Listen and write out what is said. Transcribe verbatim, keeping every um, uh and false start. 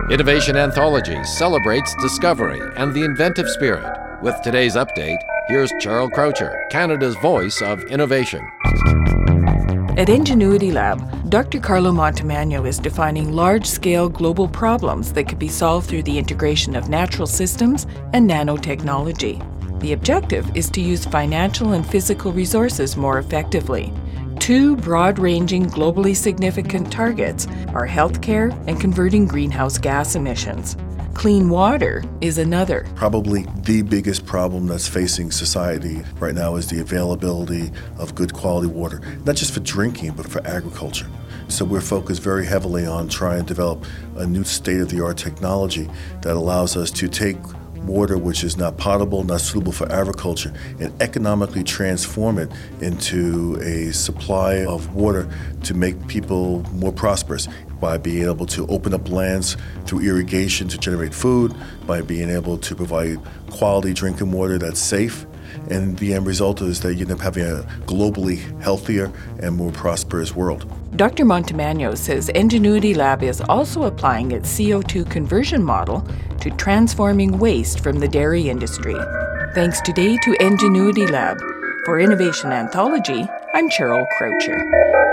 Innovation Anthology celebrates discovery and the inventive spirit. With today's update, here's Cheryl Croucher, Canada's voice of innovation. At Ingenuity Lab, Doctor Carlo Montemagno is defining large-scale global problems that could be solved through the integration of natural systems and nanotechnology. The objective is to use financial and physical resources more effectively. Two broad-ranging, globally significant targets are healthcare and converting greenhouse gas emissions. Clean water is another. Probably the biggest problem that's facing society right now is the availability of good quality water, not just for drinking, but for agriculture. So we're focused very heavily on trying to develop a new state-of-the-art technology that allows us to take water which is not potable, not suitable for agriculture, and economically transform it into a supply of water to make people more prosperous by being able to open up lands through irrigation to generate food, by being able to provide quality drinking water that's safe. And the end result is that you end up having a globally healthier and more prosperous world. Doctor Montemagno says Ingenuity Lab is also applying its C O two conversion model to transforming waste from the dairy industry. Thanks today to Ingenuity Lab. For Innovation Anthology, I'm Cheryl Croucher.